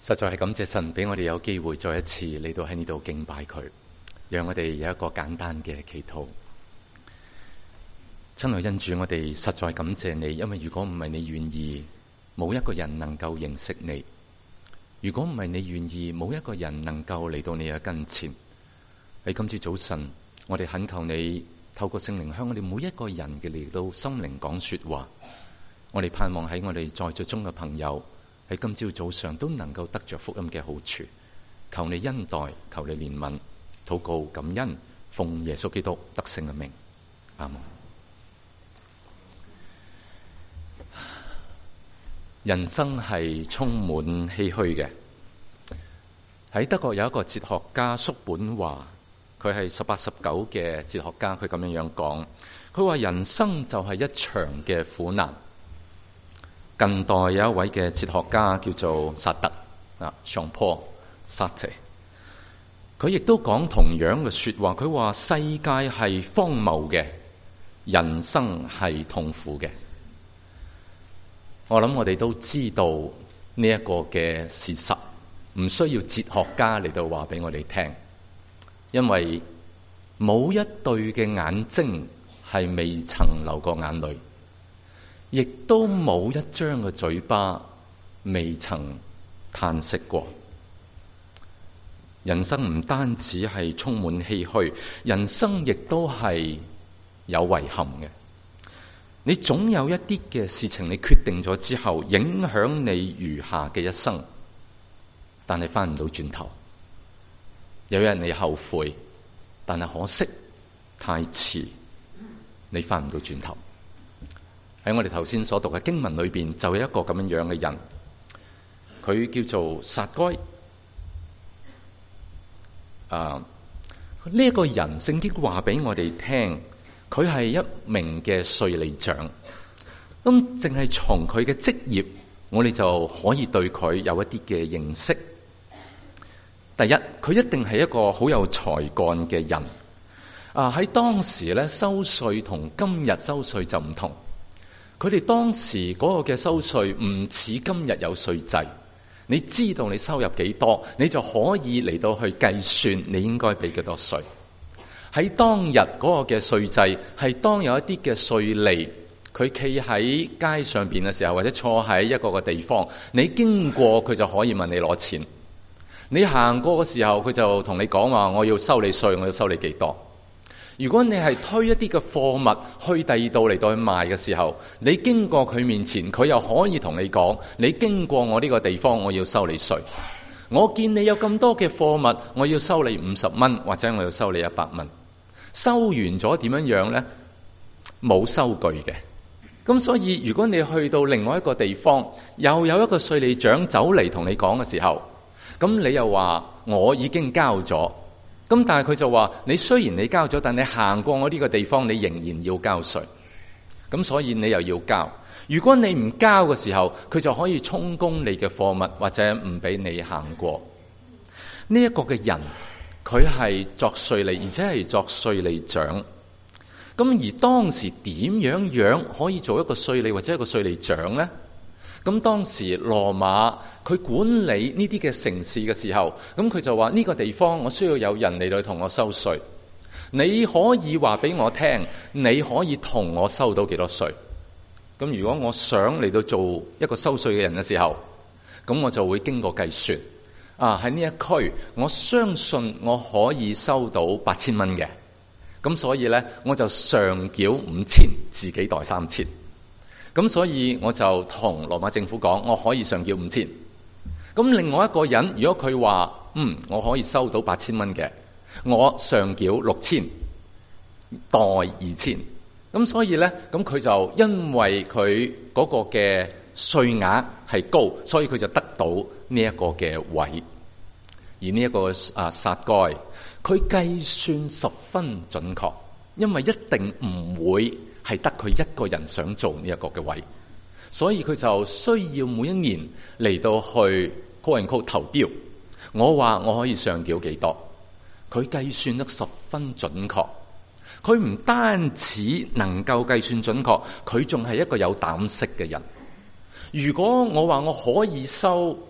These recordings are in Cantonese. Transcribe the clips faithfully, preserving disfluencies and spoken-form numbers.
實在係感謝神俾我哋有機會再一次嚟到喺呢度敬拜佢，讓我哋有一個簡單嘅祈禱。親愛恩主，我哋實在感謝你，因為如果唔係你願意，冇一個人能夠認識你；如果唔係你願意，冇一個人能夠嚟到你嘅跟前。喺今次早晨，我哋懇求你透過聖靈向我哋每一個人嘅嚟到心靈講說話。我哋盼望喺我哋在座中嘅朋友喺今朝早上都能夠得着福音嘅好處。求你恩待，求你憐憫，禱告感恩，奉耶穌基督得勝嘅名，阿門。人生係充滿唏噓嘅。喺德國有一個哲學家叔本華，佢係十八十九嘅哲學家，佢咁樣樣講，佢話人生就係一場嘅苦難。近代有一位嘅哲學家叫做薩特啊，Jean-Paul Sartre，佢亦都講同樣嘅說話，佢話世界係荒謬嘅，人生係痛苦嘅。我諗我哋都知道呢一個嘅事實，唔需要哲學家嚟到話俾我哋聽，因為冇一對嘅眼睛係未曾流過眼淚，亦都冇一張嘅嘴巴未曾嘆息過。人生唔單止係充滿唏噓，人生亦都係有遺憾嘅。你總有一啲嘅事情，你決定咗之後，影響你餘下嘅一生，但係翻唔到轉頭。有人你後悔，但係可惜太遲，你翻唔到轉頭。喺我哋頭先所讀嘅經文裏邊，就有一個咁樣樣嘅人，佢叫做撒該。啊，呢一個人，聖經話俾我哋聽，佢係一名嘅稅吏長。咁淨係從佢嘅職業，我哋就可以對佢有一啲嘅認識。第一，佢一定係一個好有才幹嘅人。啊，喺當時咧，收稅同今日收稅就唔同。佢哋當時嗰個嘅收稅唔似今日有稅制，你知道你收入幾多，你就可以嚟到去計算你應該俾幾多稅。喺當日嗰個嘅稅制係當有一啲嘅稅吏，佢企喺街上邊嘅時候，或者坐喺一個個地方，你經過佢就可以問你攞錢。你行過嘅時候，佢就同你講話，我要收你稅，我要收你幾多。如果你係推一啲嘅貨物去第二度嚟到去賣嘅時候，你經過佢面前，佢又可以同你講，你經過我呢個地方，我要收你稅。我見你有咁多嘅貨物，我要收你五十蚊，或者我要收你一百蚊。收完咗點樣樣呢？冇收據嘅。咁所以如果你去到另外一個地方，又有一個稅吏長走嚟同你講嘅時候，咁你又話我已經交咗。咁但係佢就話，你雖然你交咗，但你行過我呢個地方，你仍然要交稅。咁所以你又要交。如果你唔交嘅時候，佢就可以充公你嘅貨物，或者唔俾你行過。呢一個嘅人，佢係作稅吏，而且係作稅吏長。咁而當時點樣樣可以做一個稅吏或者一個稅吏長呢？咁當時羅馬佢管理呢啲嘅城市嘅時候，咁佢就話呢個地方我需要有人嚟到同我收稅。你可以話俾我聽，你可以同我收到幾多稅？咁如果我想嚟到做一個收稅嘅人嘅時候，咁我就會經過計算。啊，喺呢一區，我相信我可以收到八千蚊嘅。咁所以呢，我就上繳五千，自己袋三千。咁所以我就同羅馬政府講，我可以上繳五千。咁另外一個人，如果佢話，嗯，我可以收到八千蚊嘅，我上繳六千，袋二千。咁所以呢，咁佢就因為佢嗰個嘅稅額係高，所以佢就得到呢一個嘅位。而呢一個啊撒該，佢計算十分準確，因為一定唔會係得佢一個人想做呢一個嘅位，所以佢就需要每一年嚟到去 call and call 投標。我話我可以上繳幾多，佢計算得十分準確。佢唔單止能夠計算準確，佢仲係一個有膽識嘅人。如果我話我可以收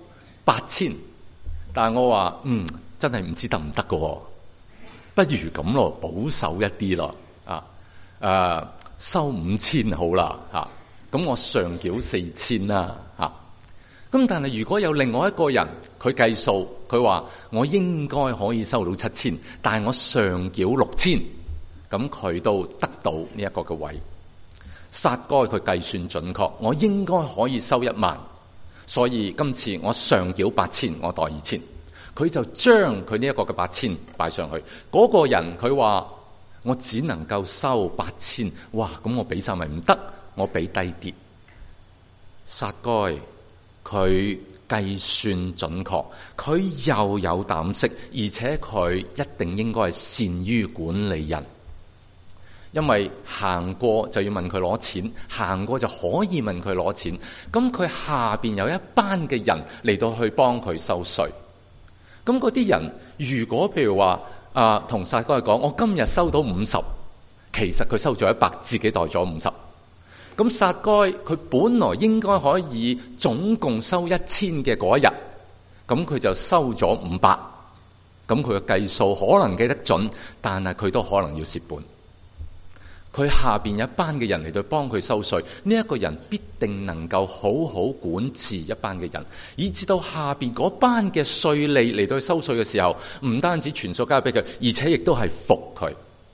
八千，但係我話嗯，真係唔知得唔得㗎喎，不如咁咯，保守一啲咯，啊誒、啊、收五千好啦嚇，咁、啊、我上繳四千啦嚇。咁、啊、但係如果有另外一個人佢計數，佢話我應該可以收到七千，但係我上繳六千，咁佢都得到呢一個嘅位。撒該佢計算準確，我應該可以收一萬，所以今次我上繳八千，我代二千。佢就將佢呢一個嘅八千擺上去。嗰、那個人佢話我只能夠收八千，哇！咁我俾晒咪唔得，我俾低啲。撒該佢計算準確，佢又有膽識，而且佢一定應該係善於管理人。因為行過就要問佢攞錢，行過就可以問佢攞錢。咁佢下邊有一班嘅人嚟到去幫佢收稅。咁嗰啲人如果譬如話啊，同撒該講，我今日收到五十，其實佢收咗一百，自己袋咗五十。咁撒該佢本來應該可以總共收一千嘅嗰一日，咁佢就收咗五百。咁佢嘅計數可能計得準，但係佢都可能要蝕本。佢下邊有一班嘅人嚟到幫佢收稅，呢一個人必定能夠好好管治一班嘅人，以至到下邊嗰班嘅稅吏嚟到收稅嘅時候，唔單止全數交俾佢，而且亦都係服佢。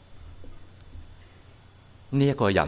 呢一個人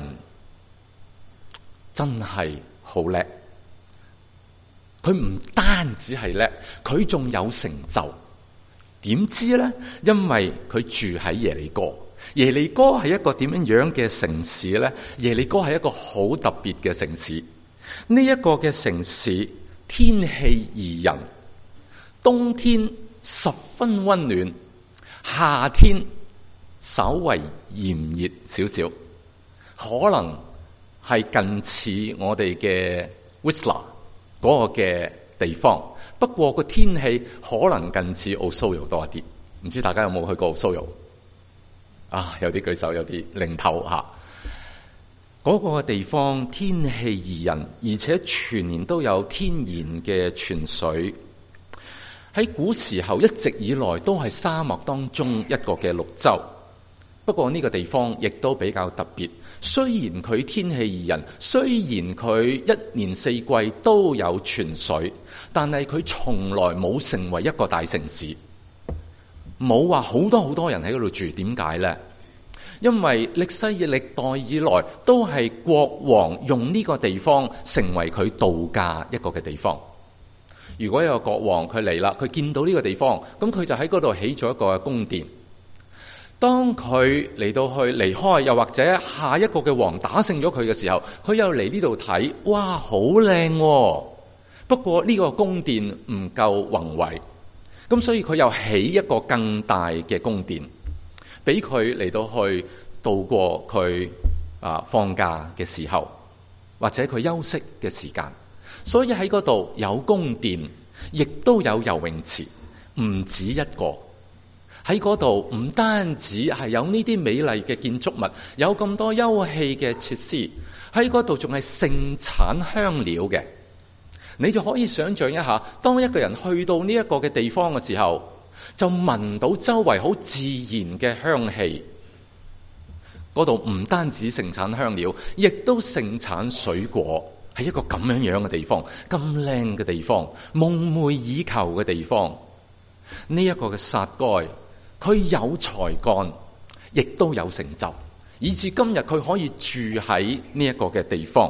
真係好叻，佢唔單止係叻，佢仲有成就。點知呢？因為佢住喺耶利哥。耶利哥係一個點樣樣嘅城市呢？耶利哥係一個好特別嘅城市。呢一個嘅城市天氣宜人，冬天十分溫暖，夏天稍為炎熱少少，可能係近似我哋嘅 Whistler 嗰個嘅地方。不過個天氣可能近似 Osoyo 多一啲。唔知大家有冇去過 Osoyo？啊，有啲舉手，有啲零頭嚇。嗰、那個地方天氣宜人，而且全年都有天然嘅泉水。喺古時候一直以來都係沙漠當中一個嘅綠洲。不過呢個地方亦都比較特別。雖然佢天氣宜人，雖然佢一年四季都有泉水，但係佢從來冇成為一個大城市。冇話好多好多人喺嗰度住，點解呢？因為歷世歷代以來都係國王用呢個地方成為佢度假一個嘅地方。如果有個國王佢嚟啦，佢見到呢個地方，咁佢就喺嗰度起咗一個宮殿。當佢嚟到去離開，又或者下一個嘅王打勝咗佢嘅時候，佢又嚟呢度睇，哇，好靚喎！不過呢個宮殿唔夠宏偉。咁所以佢又起一個更大嘅宮殿，俾佢嚟到去度過佢啊放假嘅時候，或者佢休息嘅時間。所以喺嗰度有宮殿，亦都有游泳池，唔止一個。喺嗰度唔單止係有呢啲美麗嘅建築物，有咁多休憩嘅設施，喺嗰度仲係盛產香料嘅。你就可以想象一下，當一個人去到呢一個嘅地方嘅時候，就聞到周圍好自然嘅香氣。嗰度唔單止盛產香料，亦都盛產水果，係一個咁樣樣嘅地方，咁靚嘅地方，夢寐以求嘅地方。呢一個嘅撒該，佢有才幹，亦都有成就，以至今日佢可以住喺呢一個嘅地方。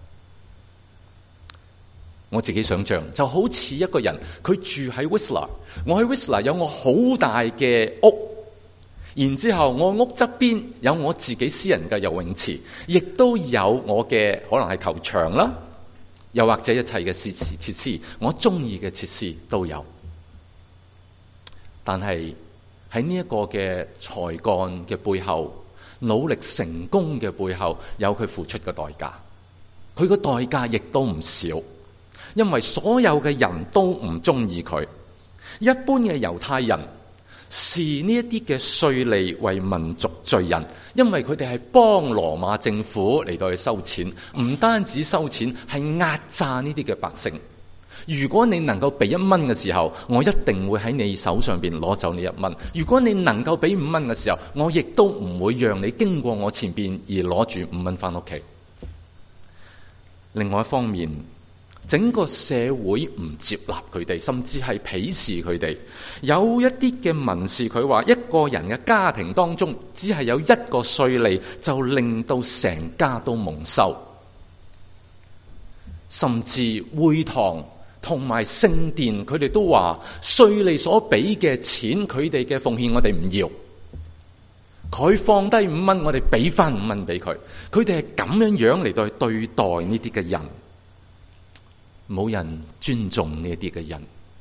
我自己想象就好似一個人，佢住喺 Whistler， 我喺 Whistler 有我好大嘅屋，然之後我屋側邊有我自己私人嘅游泳池，亦都有我嘅可能係球場啦，又或者一切嘅設施設施，我中意嘅設施都有。但係喺呢一個嘅才幹嘅背後，努力成功嘅背後，有佢付出嘅代價，佢個代價亦都唔少。因為所有嘅人都唔中意佢，一般嘅猶太人視呢一啲嘅稅吏為民族罪人，因為佢哋係幫羅馬政府嚟到去收錢，唔單止收錢，係壓榨呢啲嘅百姓。 如果你能夠俾一蚊嘅時候，我一定會喺你手上邊攞走你一蚊。如果你能夠俾五蚊嘅時候，我亦都唔會讓你經過我前邊而攞住五蚊翻屋企。另外一方面，整個社會唔接納佢哋，甚至係鄙視佢哋。有一啲嘅文士佢話，一個人嘅家庭當中，只係有一個稅吏，就令到成家都蒙羞。甚至會堂同埋聖殿，佢哋都話稅吏所俾嘅錢，佢哋嘅奉獻，我哋唔要。佢放低五蚊，我哋俾翻五蚊俾佢。佢哋係咁樣樣嚟到去對待呢啲嘅人，冇人尊重呢啲嘅人，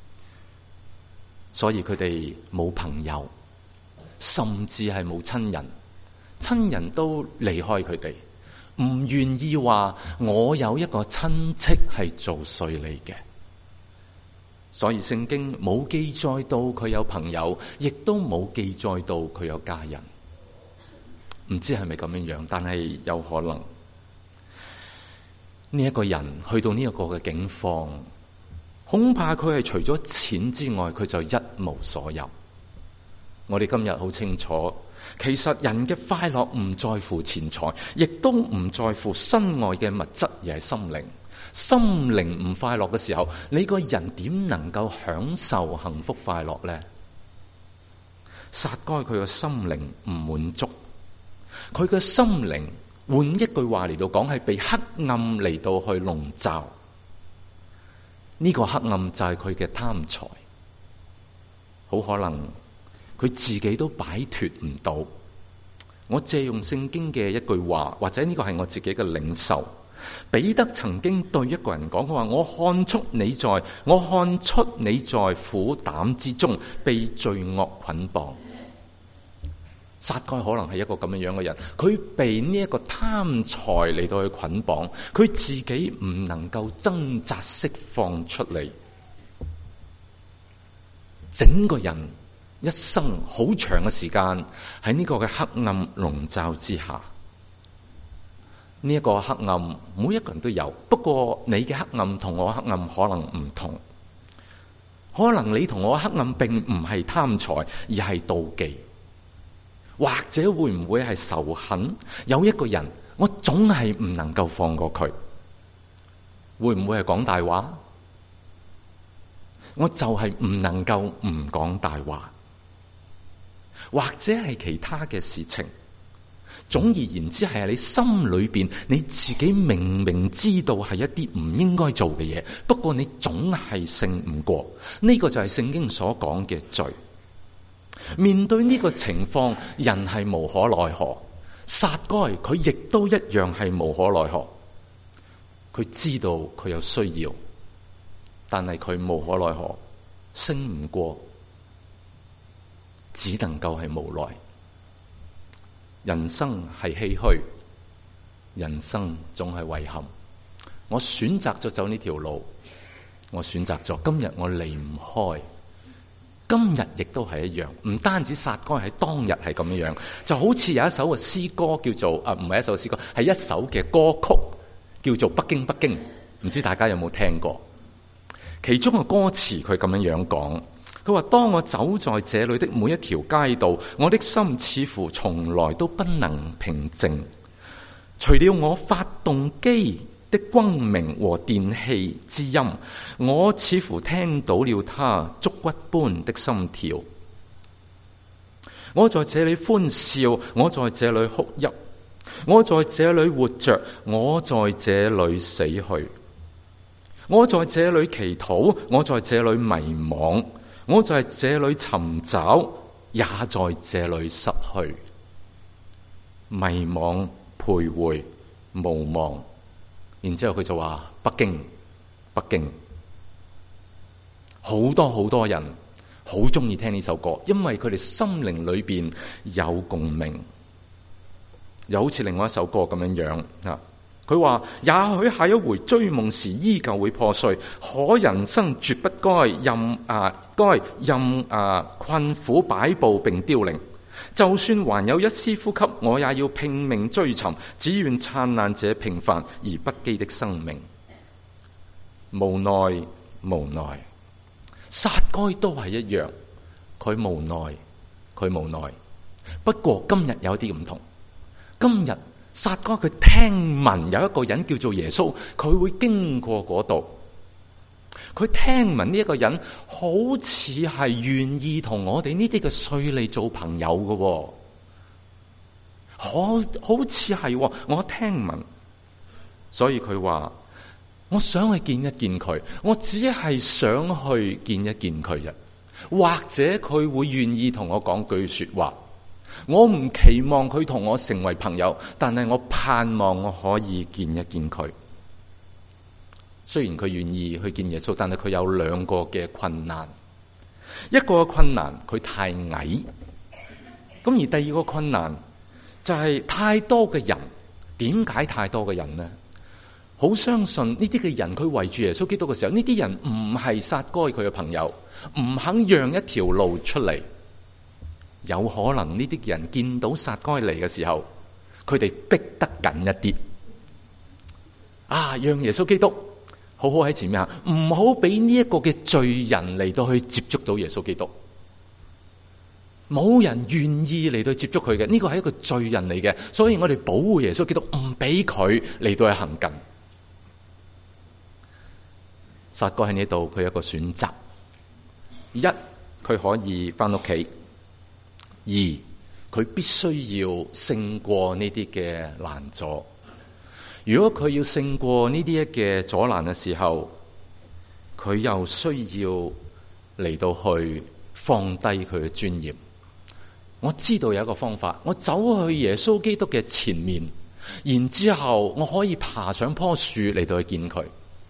所以佢哋冇朋友，甚至係冇親人，親人都離開佢哋。唔願意話我有一個親戚係做稅吏嘅，所以聖經冇記載到佢有朋友，亦都冇記載到佢有家人。唔知係咪咁樣樣，但係有可能呢一個人去到呢一個嘅境況，恐怕佢係除咗錢之外，佢就一無所有。我哋今日好清楚，其實人嘅快樂唔在乎錢財，亦都唔在乎身外嘅物質，而係心靈。心靈唔快樂嘅時候，你個人點能夠享受幸福快樂呢？撒該佢個心靈唔滿足，佢嘅心靈換一句話嚟到講，係被黑暗嚟到去籠罩。呢個黑暗就係佢嘅貪財，好可能佢自己都擺脫唔到。我借用聖經嘅一句話，或者呢個係我自己嘅領受。彼得曾經對一個人講，佢話：我看出你在，我看出你在苦膽之中被罪惡捆綁。撒該可能係一個咁樣樣嘅人，佢被呢一個貪財嚟到去捆綁，佢自己唔能夠掙扎釋放出嚟，整個人一生好長嘅時間喺呢個嘅黑暗籠罩之下。呢一個黑暗每一個人都有，不過你嘅黑暗同我黑暗可能唔同。可能你同我黑暗並唔係貪財，而係妒忌，或者會唔會係仇恨？有一個人我總係唔能夠放過佢，會唔會係講大話？我就係唔能夠唔講大話，或者係其他嘅事情。總而言之，係你心裏邊你自己明明知道係一啲唔應該做嘅嘢，不過你總係勝唔過。呢個就係聖經所講嘅罪。面對呢個情況，人係無可奈何。撒該佢亦都一樣係無可奈何。佢知道佢有需要，但係佢無可奈何，勝唔過，只能夠係無奈。人生係唏噓，人生總係遺憾。我選擇咗走呢條路，我選擇咗今日我離唔開。今日亦都係一樣，唔單止撒該喺當日係咁樣，就好似有一首嘅詩歌叫做啊，唔係一首詩歌，係一首嘅歌曲叫做《北京北京》，唔知大家有冇聽過？其中嘅歌詞佢咁樣樣講。佢話：當我走在這裏的每一條街道，我的心似乎從來都不能平靜。除了我發動機的轟鳴和電器之音，我似乎聽到了他竹骨般的心跳。我在這裏歡笑，我在這裏哭泣，我在這裏活着，我在這裏死去。我在這裏祈禱，我在這裏迷惘。我在這裏尋找，也在這裏失去。迷惘、徘徊、無望。然之後佢就話：北京，北京。好多好多人好中意聽呢首歌，因為佢哋心靈裏邊有共鳴。又好似另外一首歌咁樣樣啊。佢話：也許下一回追夢時依舊會破碎，可人生絕不該任啊，該任啊困苦擺布並凋零。就算還有一絲呼吸，我也要拼命追尋，只願燦爛這平凡而不羈的生命。無奈無奈。撒該都係一樣，佢無奈，佢無奈。不過今日有啲唔同，今日撒該佢聽聞有一個人叫做耶穌，佢會經過嗰度。佢聽聞呢一個人好似係願意同我哋呢啲嘅稅吏做朋友嘅，好好似係我聽聞，所以佢話我想去見一見佢，我只係想去見一見佢啫，或者佢會願意同我講句說話。我唔期望佢同我成為朋友，但係我盼望我可以見一見佢。雖然佢願意去見耶穌，但係佢有兩個嘅困難。一個嘅困難，佢太矮。咁而第二個困難就係太多嘅人。點解太多嘅人呢？好相信呢啲嘅人，佢圍住耶穌基督嘅時候，呢啲人唔係撒該佢嘅朋友，唔肯讓一條路出嚟。有可能呢啲人見到撒該嚟嘅時候，佢哋逼得緊一啲。啊，讓耶穌基督好好喺前面行，唔好俾呢一個嘅罪人嚟到去接觸到耶穌基督。冇人願意嚟到接觸佢嘅，呢個係一個罪人嚟嘅，所以我哋保護耶穌基督，唔俾佢嚟到去行近。撒該喺呢度，佢有一個選擇：一，佢可以翻屋企；二，佢必須要勝過呢啲嘅難阻。如果佢要勝過呢啲嘅阻攔嘅時候，佢又需要嚟到去放低佢嘅尊嚴。我知道有一個方法，我走去耶穌基督嘅前面，然之後我可以爬上棵樹嚟到去見佢。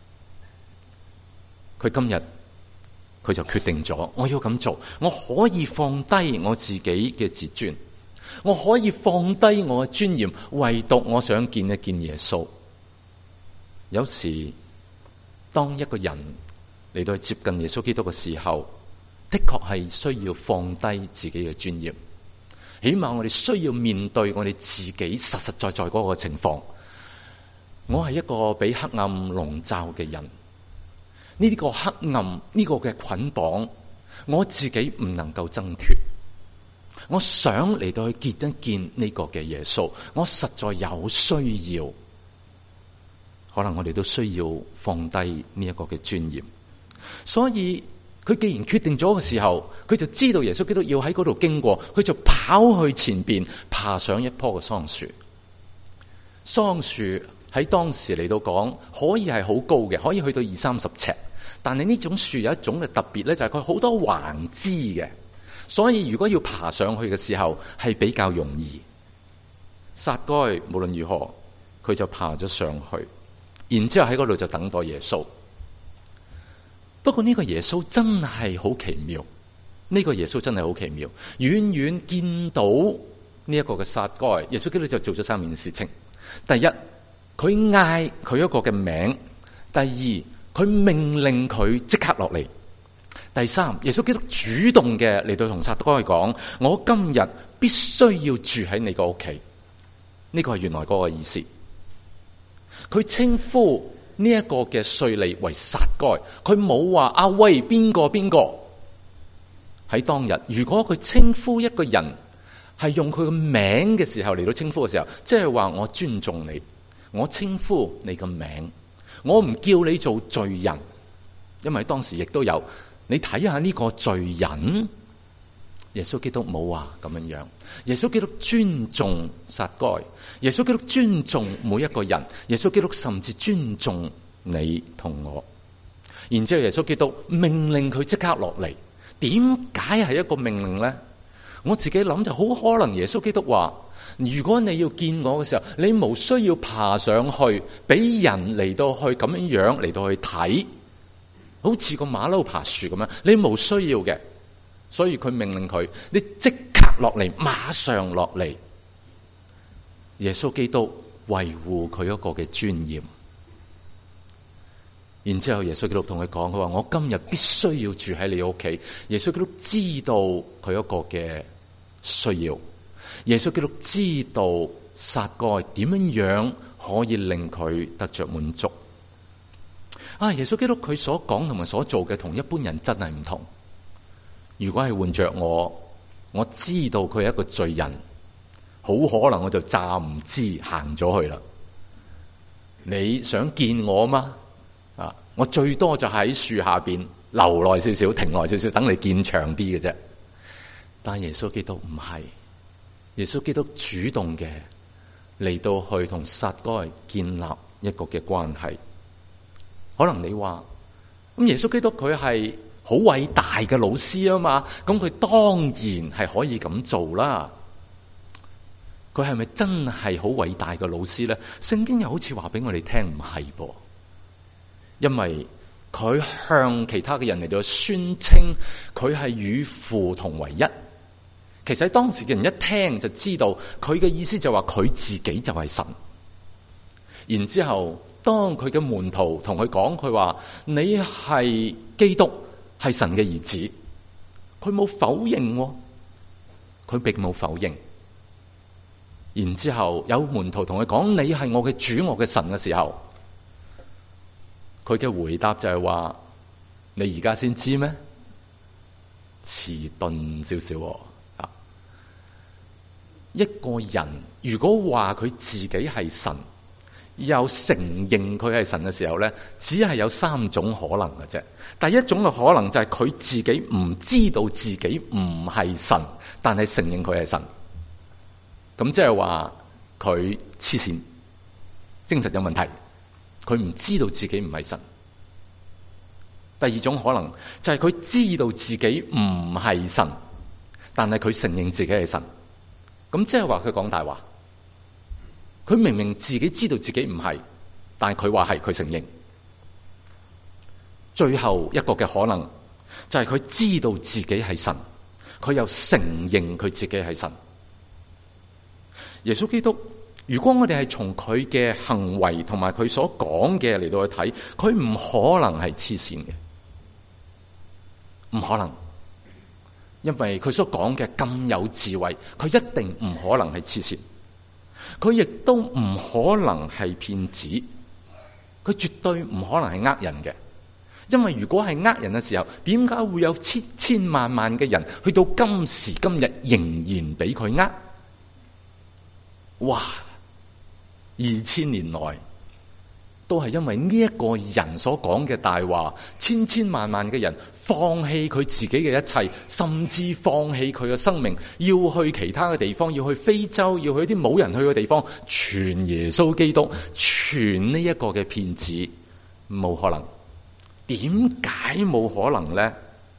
佢今日佢就決定咗，我要咁做，我可以放低我自己嘅自尊，我可以放低我嘅尊嚴，唯獨我想見一見耶穌。有時當一個人嚟到接近耶穌基督嘅時候，的確係需要放低自己嘅尊嚴。起碼我哋需要面對我哋自己實實在在嗰個情況。我係一個俾黑暗籠罩嘅人，呢啲個黑暗，呢個嘅捆綁，我自己唔能夠掙脫。我想嚟到去見一見呢個嘅耶穌，我實在有需要。可能我哋都需要放低呢一個嘅尊嚴。所以佢既然決定咗嘅時候，佢就知道耶穌基督要喺嗰度經過，佢就跑去前邊，爬上一棵嘅桑樹。桑樹喺當時嚟到講，可以係好高嘅，可以去到二三十尺。但係呢種樹有一種嘅特別咧，就係佢好多橫枝嘅，所以如果要爬上去嘅時候係比較容易。撒該無論如何，佢就爬咗上去，然之後喺嗰度就等待耶穌。不過呢個耶穌真係好奇妙，呢個耶穌真係好奇妙。遠遠見到呢一個嘅撒該，耶穌基督就做咗三件事情。第一，佢嗌佢一個嘅名；第二，佢命令佢即刻落嚟；第三，耶穌基督主動嘅嚟到同撒該講：我今日必須要住喺你個屋企。呢個係原來嗰個意思。佢稱呼呢一個嘅稅吏為撒該，佢冇話阿威邊個邊個。喺當日，如果佢稱呼一個人係用佢嘅名嘅時候嚟到稱呼嘅時候，即係話我尊重你，我稱呼你嘅名，我唔叫你做罪人，因為當時亦都有。你睇下呢個罪人，耶穌基督冇話咁樣樣。耶穌基督尊重撒該，耶穌基督尊重每一個人，耶穌基督甚至尊重你同我。然之後耶穌基督命令佢即刻落嚟。點解係一個命令呢？我自己諗就好可能耶穌基督話：如果你要見我嘅時候，你無需要爬上去，俾人嚟到去咁樣樣嚟到去睇，好似個馬騮爬樹咁樣，你無需要嘅。所以佢命令佢：你即刻落嚟，馬上落嚟。耶穌基督維護佢一個嘅尊嚴。然之後耶穌基督同佢講：佢話我今日必須要住喺你屋企。耶穌基督知道佢一個嘅需要。耶穌基督知道撒該點樣樣可以令佢得着滿足。 啊，耶穌基督佢所講同埋所做嘅同一般人真係唔同。如果係換着我，我知道佢係一個罪人，好可能我就詐唔知行咗去啦。你想見我嗎？啊，我最多就喺樹下邊留耐少少，停耐少少，等你見長啲嘅啫。但耶穌基督唔係，耶穌基督主動嘅嚟到去同撒該建立一個嘅關係。可能你話咁耶穌基督佢係好偉大嘅老師啊嘛，咁佢當然係可以咁做啦。佢係咪真係好偉大嘅老師呢？聖經又好似話俾我哋聽唔係噃，因為佢向其他嘅人嚟到宣稱佢係與父同為一。其實喺當時嘅人一聽就知道佢嘅意思就話佢自己就係神。然之後當佢嘅門徒同佢講，佢話你係基督，係神嘅兒子，佢冇否認喎，佢並冇否認。然之後有門徒同佢講你係我嘅主，我嘅神嘅時候，佢嘅回答就係話你而家先知咩？遲鈍少少啊！一個人如果話佢自己係神，又承認佢係神嘅時候呢，只係有三種可能嘅啫。第一種嘅可能就係佢自己唔知道自己唔係神，但係承認佢係神。咁即係話佢黐線，精神有問題，佢唔知道自己唔係神。第二種可能就係佢知道自己唔係神，但係佢承認自己係神。咁即係話佢講大話。佢明明自己知道自己唔係，但係佢話係，佢承認。最後一個嘅可能就係佢知道自己係神，佢又承認佢自己係神。耶穌基督，如果我哋係從佢嘅行為同埋佢所講嘅嚟到去睇，佢唔可能係黐線嘅，唔可能，因為佢所講嘅咁有智慧，佢一定唔可能係黐線。佢亦都唔可能係騙子，佢絕對唔可能係呃人嘅。因為如果係呃人嘅時候，點解會有千千萬萬嘅人去到今時今日仍然俾佢呃？哇！二千年來都係因為呢一個人所講嘅大話，千千萬萬嘅人放棄佢自己嘅一切，甚至放棄佢嘅生命，要去其他嘅地方，要去非洲，要去啲冇人去嘅地方，傳耶穌基督，傳呢一個嘅騙子，冇可能。點解冇可能呢？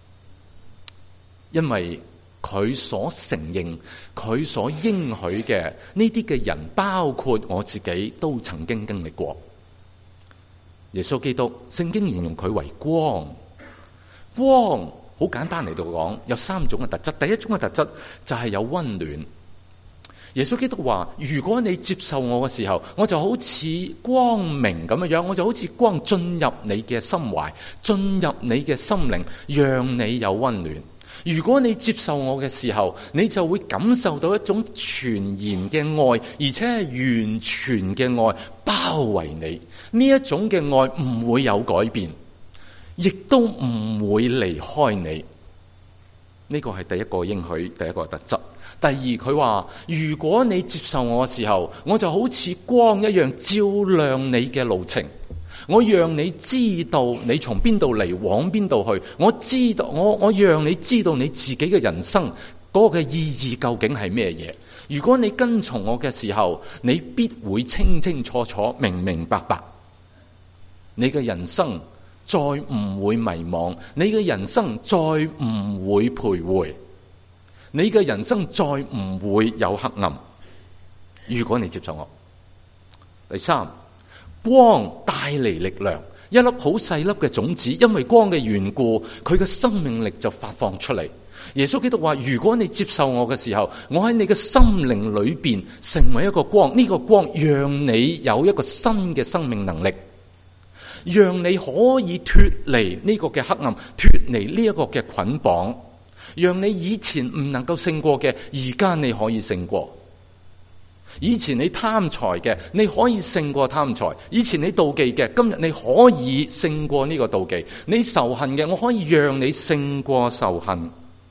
因為佢所承認，佢所應許嘅呢啲嘅人，包括我自己，都曾經經歷過。耶穌基督，聖經形容佢為光。光好簡單嚟到講，有三種嘅特質。第一種嘅特質就係有溫暖。耶穌基督話：如果你接受我嘅時候，我就好似光明咁樣，我就好似光進入你嘅心懷，進入你嘅心靈，讓你有溫暖。如果你接受我嘅時候，你就會感受到一種全然嘅愛，而且係完全嘅愛包圍你。呢一種嘅愛唔會有改變，亦都唔會離開你。呢個係第一個應許，第一個特質。第二，佢話如果你接受我嘅時候，我就好似光一樣照亮你嘅路程。我讓你知道你從邊度嚟，往邊度去。我知道，我我讓你知道你自己嘅人生嗰個嘅意義究竟係咩嘢。如果你跟從我嘅時候，你必會清清楚楚、明明白白。你嘅人生再唔會迷茫，你嘅人生再唔會徘徊，你嘅人生再唔會有黑暗。如果你接受我。第三，光帶嚟力量，一粒好細粒嘅種子，因為光嘅緣故，佢嘅生命力就發放出嚟。耶穌基督話：如果你接受我嘅時候，我喺你嘅心靈裏邊成為一個光，呢個光讓你有一個新嘅生命能力，讓你可以脫離呢個嘅黑暗，脫離呢一個嘅捆綁，讓你以前唔能夠勝過嘅，而家你可以勝過。 以前你貪財嘅，你可以勝過貪財；以前你妒忌嘅，今日你可以勝過呢個妒忌；你仇恨嘅，我可以讓你勝過仇恨。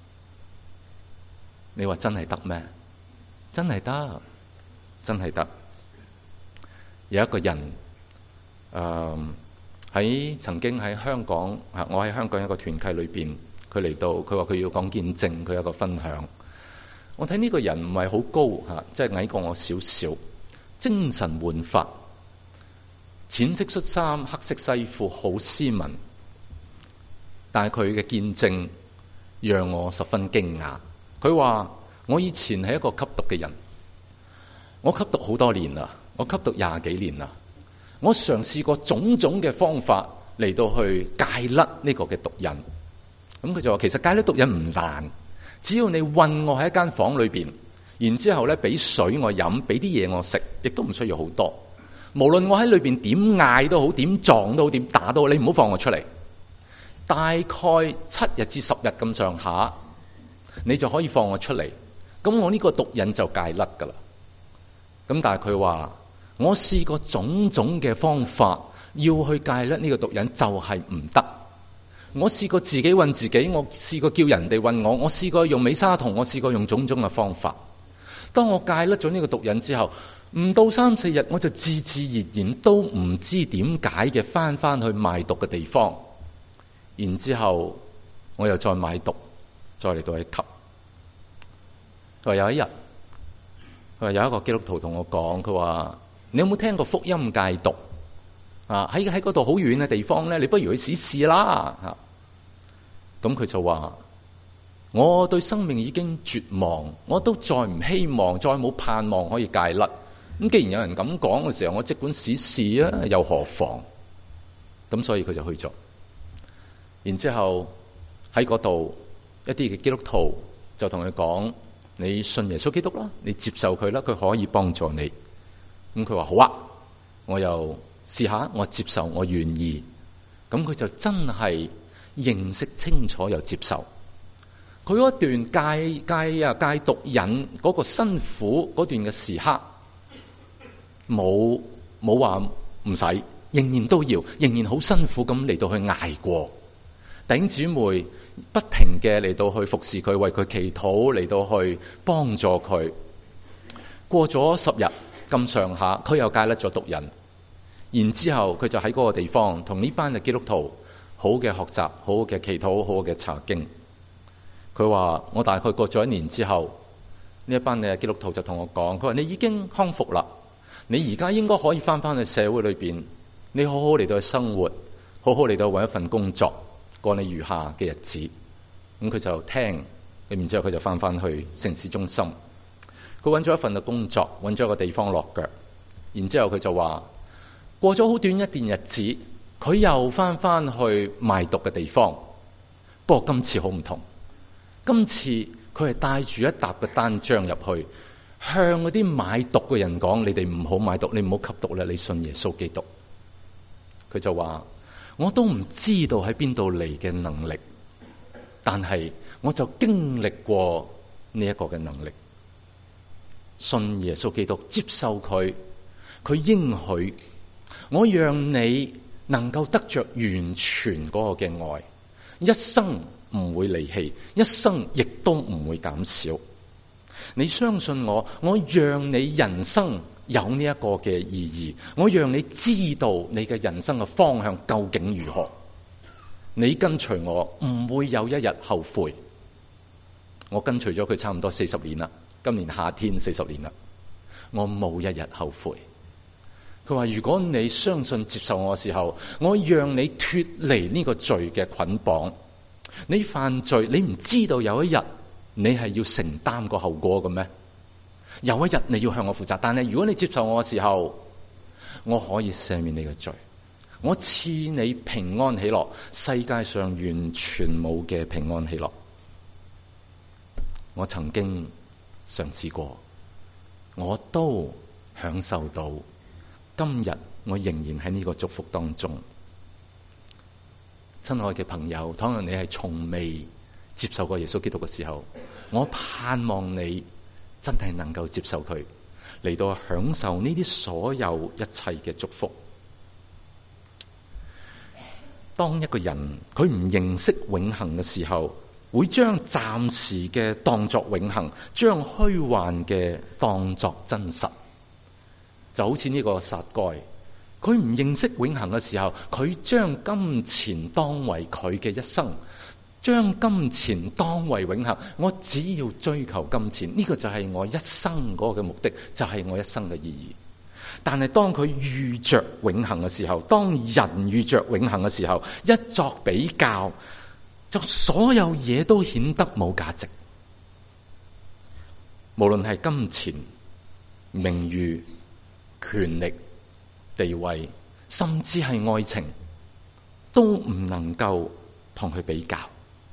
你話真係得咩？真係得，真係得。有一個人，誒、呃、喺曾經喺香港，我喺香港一個團契裏邊，佢嚟到，佢話佢要講見證，佢有一個分享。我睇呢個人唔係好高吓，即係矮過我少少，精神煥發，淺色恤衫，黑色西褲，好斯文。但係佢嘅見證讓我十分驚訝。佢話我以前係一個吸毒嘅人，我吸毒好多年啦，我吸毒廿幾年啦，我嘗試過種種嘅方法嚟到去戒甩呢個嘅毒癮。咁佢就話其實戒甩毒癮唔難。只要你韞我喺一間房裏邊，然之後咧俾水我飲，俾啲嘢我食，亦都唔需要好多。無論我喺裏邊點嗌都好，點撞都好，點打都好，你唔好放我出嚟。大概七日至十日咁上下，你就可以放我出嚟。咁我呢個毒癮就戒甩噶啦。咁但係佢話我試過種種嘅方法要去戒甩呢個毒癮，就係唔得。我試過自己韞自己，我試過叫人哋韞我，我試過用美沙酮，我試過用種種嘅方法。當我戒甩咗呢個毒癮之後，唔到三四日，我就自自然然都唔知點解嘅翻翻去賣毒嘅地方，然之後我又再買毒，再嚟到去吸。佢話有一日，佢話有一個基督徒同我講，佢話你有冇聽過福音戒毒啊？喺喺嗰度好遠嘅地方咧，你不如去試試啦吓。咁佢就話：我對生命已經絕望，我都再唔希望，再冇盼望可以戒甩。咁既然有人咁講嘅時候，我即管試試啊，又何妨？咁所以佢就去咗。然之後喺嗰度一啲嘅基督徒就同佢講：你信耶穌基督啦，你接受佢啦，佢可以幫助你。咁佢話好啊，我又試下，我接受，我願意。咁佢就真係認識清楚又接受。佢嗰段戒戒啊戒毒癮嗰個辛苦嗰段嘅時刻，冇冇話唔使，仍然都要，仍然好辛苦咁嚟到去捱過。弟兄姊妹不停嘅嚟到去服侍佢，為佢祈禱，嚟到去幫助佢。過咗十日咁上下，佢又戒甩咗毒癮。然之後佢就喺嗰個地方同呢班嘅基督徒好嘅學習，好嘅祈禱，好嘅查經。佢話我大概過咗一年之後，呢一班嘅基督徒就同我講，佢話你已經康復啦，你而家應該可以翻翻去社會裏邊，你好好嚟到去生活，好好嚟到揾一份工作，過你餘下嘅日子。咁佢就聽，然之後佢就翻翻去城市中心，佢揾咗一份嘅工作，揾咗個地方落腳。然之後佢就話過咗好短一段日子，佢又翻翻去賣毒嘅地方。不過今次好唔同，今次佢係帶住一沓嘅單張入去，向嗰啲買毒嘅人講：你哋唔好買毒，你唔好吸毒啦，你信耶穌基督。佢就話：我都唔知道喺邊度嚟嘅能力，但係我就經歷過呢一個嘅能力，信耶穌基督，接受佢，佢應許我讓你能夠得着完全嗰個嘅愛，一生唔會離棄，一生亦都唔會減少。你相信我，我讓你人生有呢一個嘅意義，我讓你知道你嘅人生嘅方向究竟如何。你跟隨我唔會有一日後悔。我跟隨咗佢差唔多四十年啦，今年夏天四十年啦，我冇一日後悔。佢話如果你相信接受我嘅時候，我讓你脫離呢個罪嘅捆綁。你犯罪，你唔知道有一日你係要承擔個後果嘅咩？有一日你要向我負責，但係如果你接受我嘅時候，我可以赦免你嘅罪，我賜你平安喜樂，世界上完全冇嘅平安喜樂。我曾經嘗試過，我都享受到。今日我仍然喺呢個祝福當中。親愛嘅朋友，倘若你係從未接受過耶穌基督嘅時候，我盼望你真係能夠接受佢， 嚟到享受呢啲所有一切嘅祝福。當一個人佢唔認識永恆嘅時候，會將暫時嘅當作永恆，將虛幻嘅當作真實。就好似呢個撒該，佢唔認識永恆嘅時候，佢將金錢當為佢嘅一生，將金錢當為永恆。我只要追求金錢，呢個就係我一生嗰個嘅目的，就係我一生嘅意義。但係當佢遇着永恆嘅時候，當人遇着永恆嘅時候，一作比較，就所有嘢都顯得冇價值。無論係金錢、名譽、權力、地位，甚至係愛情，都唔能夠同佢比較。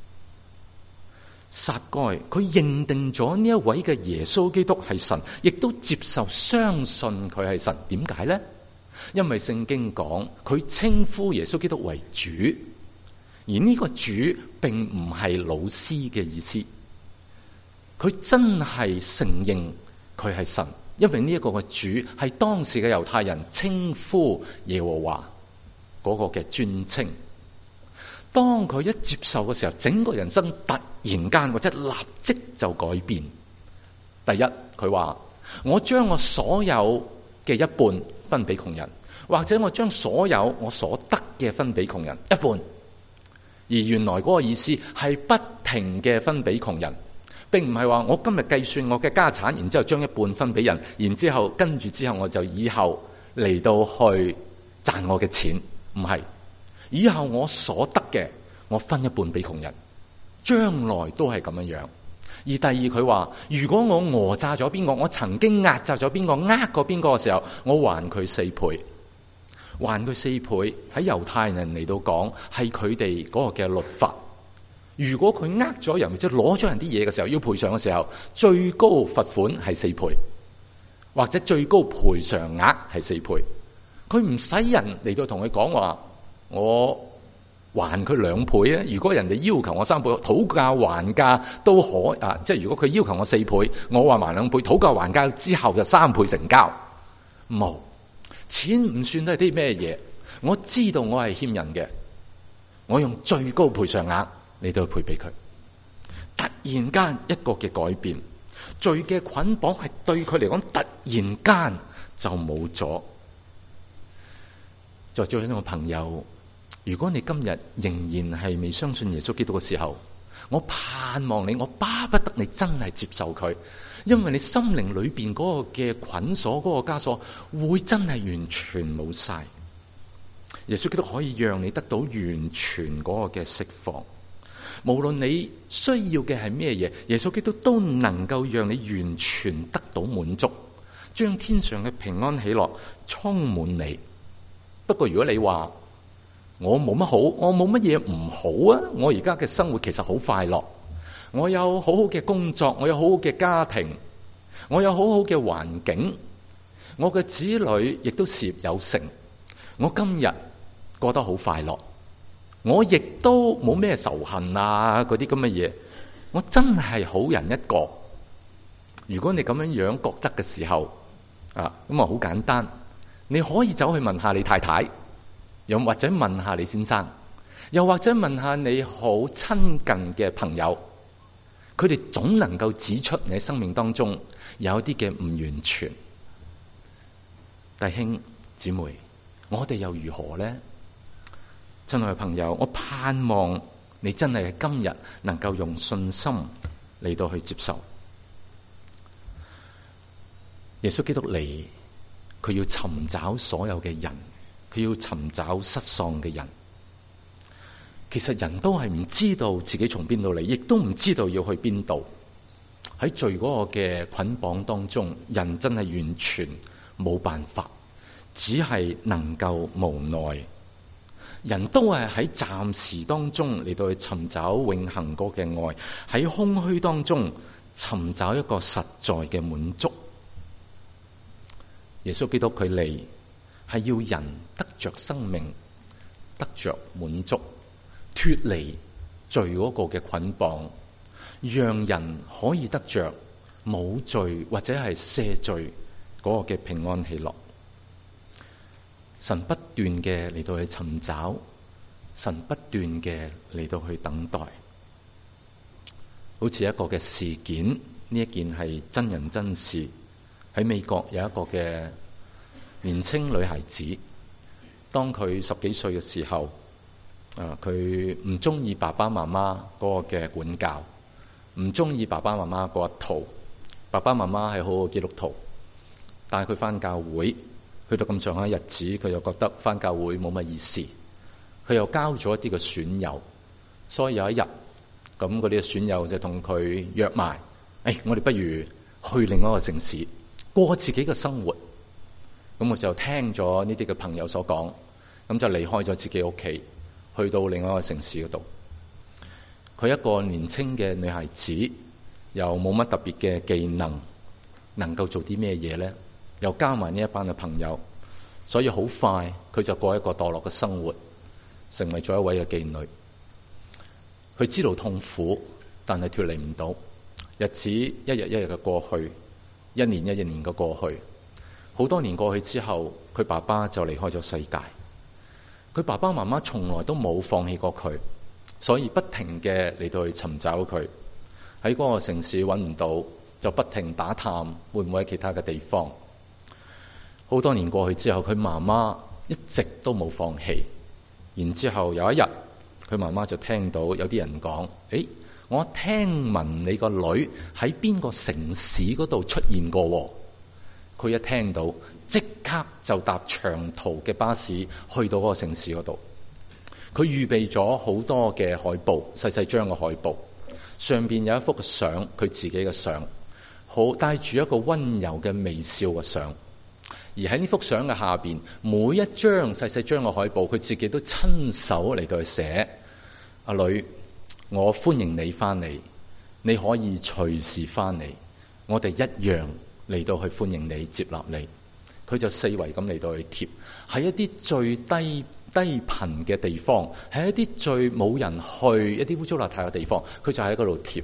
撒該佢認定咗呢一位嘅耶穌基督係神，亦都接受相信佢係神。點解呢？因為聖經講佢稱呼耶穌基督為主，而呢個主並唔係老師嘅意思，佢真係承認佢係神。因為呢一個嘅主係當時嘅猶太人稱呼耶和華嗰個嘅尊稱。當佢一接受嘅時候，整個人生突然間或者立即就改變。第一，佢話我將我所有嘅一半分俾窮人，或者我將所有我所得嘅分俾窮人一半。而原來嗰個意思係不停嘅分俾窮人，並唔係話我今日計算我嘅家產，然之後將一半分俾人，然之後跟住之後我就以後嚟到去賺我嘅錢。唔係，以後我所得嘅我分一半俾窮人，將來都係咁樣樣。而第二，佢話如果我訛詐咗邊個，我曾經壓榨咗邊個，呃過邊個嘅時候，我還佢四倍。還佢四倍喺猶太人嚟到講係佢哋嗰個嘅律法。如果佢呃咗人或者攞咗人啲嘢嘅時候，要賠償嘅時候，最高罰款係四倍，或者最高賠償額係四倍。佢唔使人嚟到同佢講話，我還佢兩倍啊！如果人哋要求我三倍，討價還價都可啊！即係如果佢要求我四倍，我話還兩倍，討價還價之後就三倍成交。冇，錢唔算得係啲咩嘢。我知道我係欠人嘅，我用最高賠償額嚟到賠俾佢。突然間一個嘅改變，罪嘅捆綁係對佢嚟講突然間就冇咗。在座呢個朋友，如果你今日仍然係未相信耶穌基督嘅時候，我盼望你，我巴不得你真係接受佢，因為你心靈裏邊嗰個嘅捆鎖、嗰個枷鎖會真係完全冇晒。耶穌基督可以讓你得到完全嗰個嘅釋放，無論你需要嘅係咩嘢，耶穌基督都能夠讓你完全得到滿足，將天上嘅平安喜樂充滿你。不過如果你話我冇乜好，我冇乜嘢唔好啊，我而家嘅生活其實好快樂，我有好好嘅工作，我有好好嘅家庭，我有好好嘅環境，我嘅子女亦都事業有成，我今日過得好快樂，我亦都冇咩仇恨啊嗰啲咁嘅嘢，我真係好人一個。如果你咁樣樣覺得嘅時候啊，咁啊好簡單，你可以走去問下你太太，又或者問下你先生，又或者問下你好親近嘅朋友，佢哋總能夠指出你喺生命當中有啲嘅唔完全。弟兄姊妹，我哋又如何呢？親愛嘅朋友，我盼望你真係今日能夠用信心嚟到去接受耶穌基督嚟。佢要尋找所有嘅人，佢要尋找失喪嘅人。其實人都係唔知道自己從邊度嚟，亦都唔知道要去邊度。喺罪嗰個嘅捆綁當中，人真係完全冇辦法，只係能夠無奈。人都係喺暫時當中嚟到去尋找永恆嗰嘅愛，喺空虛當中尋找一個實在嘅滿足。耶穌基督佢嚟係要人得着生命，得着滿足，脫離罪嗰個嘅捆綁，讓人可以得着冇罪或者係赦罪嗰個嘅平安喜樂。神不斷嘅嚟到去尋找，神不斷嘅嚟到去等待。好似一個嘅事件，呢一件係真人真事。喺美國有一個嘅年青女孩子，當佢十幾歲嘅時候，啊，佢唔中意爸爸媽媽嗰個嘅管教，唔中意爸爸媽媽嗰一套。爸爸媽媽係好好嘅基督徒，帶佢返教會，去到咁上下日子，佢又覺得返教會冇乜意思。佢又交咗一啲嘅損友，所以有一日，咁嗰啲損友就同佢約埋，誒、哎，我哋不如去另一個城市過自己嘅生活。咁我就聽咗呢啲嘅朋友所講，咁就離開咗自己屋企，去到另一個城市嗰度。佢一個年輕嘅女孩子，又冇乜特別嘅技能，能夠做啲咩嘢呢？又加埋呢一班嘅朋友，所以好快佢就過一個墮落嘅生活，成為咗一位嘅妓女。佢知道痛苦，但係脫離唔到。日子一日一日嘅過去，一年一年嘅過去，好多年過去之後，佢爸爸就離開咗世界。佢爸爸媽媽從來都冇放棄過佢，所以不停嘅嚟到去尋找佢。喺嗰個城市揾唔到，就不停打探會唔會喺其他嘅地方。好多年過去之後，佢媽媽一直都冇放棄。然之後有一日，佢媽媽就聽到有啲人講：誒，我聽聞你個女喺邊個城市嗰度出現過。佢一聽到，即刻就搭長途嘅巴士去到嗰個城市嗰度。佢預備咗好多嘅海報，細細張嘅海報，上邊有一幅相，佢自己嘅相，好帶住一個溫柔嘅微笑嘅相。而喺呢幅相嘅下邊，每一張細細張嘅海報，佢自己都親手嚟到去寫：阿女，我歡迎你翻嚟，你可以隨時翻嚟，我哋一樣嚟到去歡迎你，接納你。佢就四圍咁嚟到去貼，喺一啲最低低頻嘅地方，喺一啲最冇人去、一啲污糟邋遢嘅地方，佢就喺嗰度貼。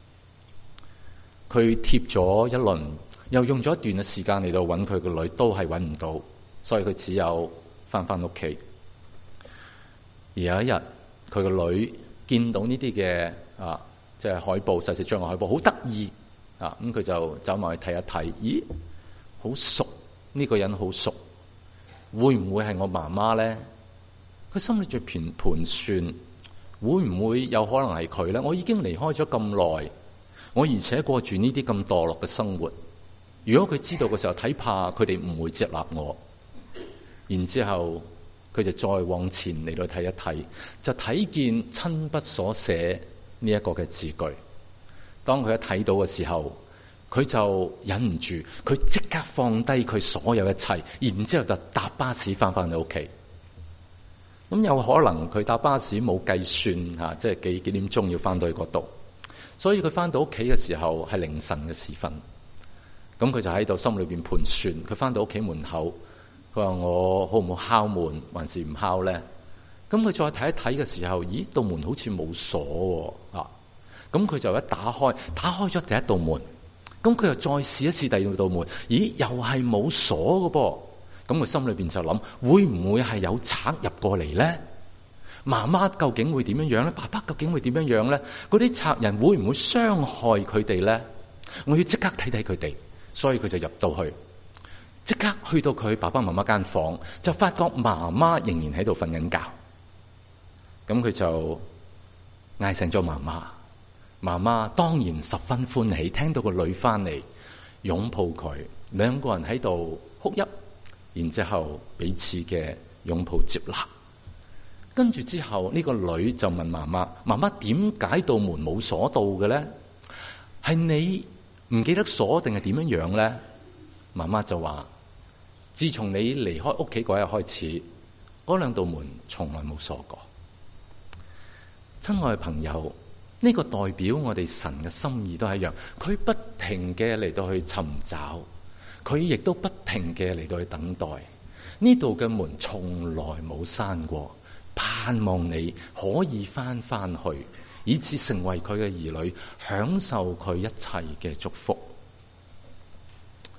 佢貼咗一輪，又用咗一段嘅時間嚟到揾佢個女，都係揾唔到，所以佢只有翻返屋企。而有一日，佢個女見到呢啲嘅啊，即係海報，細細張嘅海報，好得意啊！咁佢就走埋去睇一睇，咦，好熟，呢個人好熟，會唔會係我媽媽咧？佢心裏在盤盤算，會唔會有可能係佢咧？我已經離開咗咁耐，我而且過住呢啲咁墮落嘅生活。如果佢知道嘅時候，睇怕佢哋唔會接納我。然之後佢就再往前嚟到睇一睇，就睇見親筆所寫呢一個嘅字句。當佢一睇到嘅時候，佢就忍唔住，佢即刻放低佢所有一切，然之後就搭巴士翻返到屋企。咁有可能佢搭巴士冇計算吓，即係幾幾點鐘要翻到去嗰度，所以佢翻到屋企嘅時候係凌晨嘅時分。咁佢就喺度心裏邊盤算，佢翻到屋企門口，佢話我好唔好敲門，還是唔敲咧？咁佢再睇一睇嘅時候，咦，道門好似冇鎖啊！咁佢就一打開，打開咗第一道門，咁佢又再試一試第二道門，咦，又係冇鎖嘅噃。咁佢心裏邊就諗，會唔會係有賊入過嚟咧？媽媽究竟會點樣樣咧？爸爸究竟會點樣樣咧？嗰啲賊人會唔會傷害佢哋咧？我要即刻睇睇佢哋，所以佢就入到去，即刻去到佢爸爸媽媽間房，就發覺媽媽仍然喺度瞓緊覺。咁佢就嗌醒咗媽媽，媽媽當然十分歡喜，聽到個女翻嚟，擁抱佢，兩個人喺度哭泣。然之後彼此嘅擁抱接納，跟住之後呢個女就問媽媽：媽媽，點解道門冇鎖到嘅咧？係你唔記得鎖定係點樣樣咧？媽媽就話：自從你離開屋企嗰日開始，嗰兩道門從來冇鎖過。親愛嘅朋友，呢個代表我哋神嘅心意都係一樣，佢不停嘅嚟到去尋找。佢亦都不停嘅嚟到去等待，呢度嘅門從來冇閂過，盼望你可以翻翻去，以致成為佢嘅兒女，享受佢一切嘅祝福。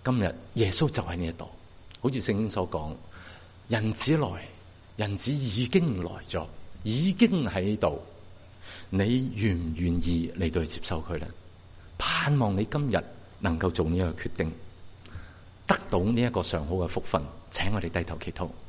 今日耶穌就喺呢一度，好似聖經所講，人子來，人子已經來咗，已經喺度。你願唔願意嚟到去接受佢咧？盼望你今日能夠做呢個決定，得到呢一個上好嘅福分。請我哋低頭祈禱。